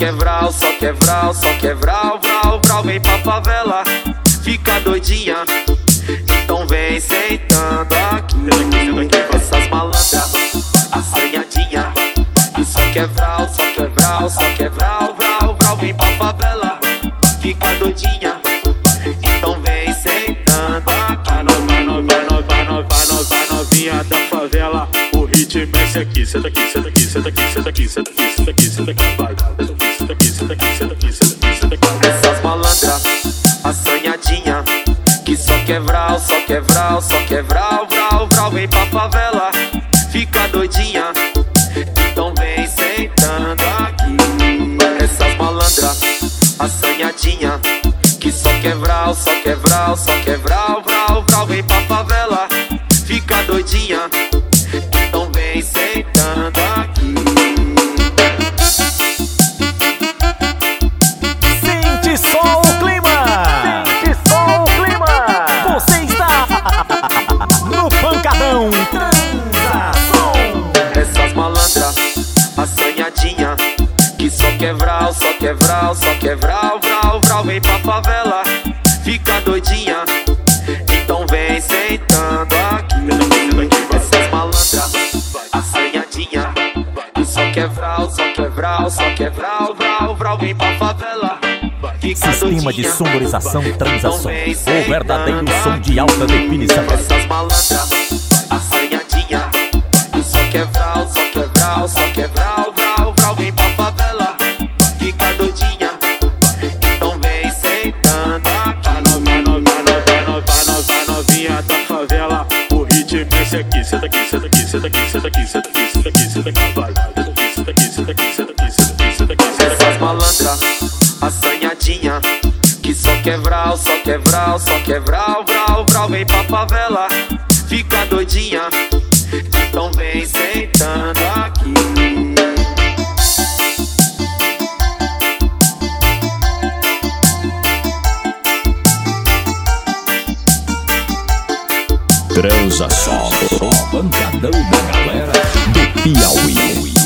vral, só que é vral, só que é vral, vral, vral. Vem pra favela, fica doidinha, então vem sentando aqui. Essas malandras, assanhadinha, e só que é vral, só que é vral, só que é vral, vral, vral. Vem pra favela, fica doidinha, então vem sentando aqui. Vai novinha da favela, o ritmo é esse aqui. Senta aqui, senta aqui, senta aqui, senta aqui, senta aqui, senta aqui, senta aqui, vai. Senta aqui, senta aqui, senta aqui, senta aqui, senta aqui. Essas malandras, assanhadinha, que só quer vral, só quer vral, só quer vral, vral, vral. Vem pra favela, fica doidinha, então vem sentando aqui. Essas malandras, assanhadinha, que só quer vral, só quer vral, só quer vral, vral, vral. Vem pra favela, fica doidinha, então vem sentando aqui. Sente só o clima! Sente só o clima! Você está no Pancadão Transação. Essas malandras, assanhadinha, que só quer vral, só quer vral, só quer vral, vral, vral. Vem pra favela, fica doidinha, então vem sentando aqui. Essas malandras, assanhadinha, que só quer vral, só quer vral, só quer vral, vral, vral. Vem pra favela, fica Sistema de doidinha, sonorização Transação, vem o verdadeiro sentando som de alta definição. Essas malandras, assanhadinha, que só quer vral, só quer vral, só quer vral, vral, vral. Vem pra favela, fica doidinha, então vem sentando aqui. Vai novinha da favela, o ritmo é esse aqui. Senta aqui, senta aqui, senta aqui, senta aqui, senta aqui, senta aqui, senta aqui, vai. Senta aqui, senta aqui, senta aqui, senta aqui, senta aqui, senta aqui, senta aqui. Essas malandras, assanhadinha, que só quer vral, só quer vral, só quer vral, vral, vral. Vem pra favela, fica doidinha, então vem sentando aqui. Transação, o pancadão da galera do Piauí.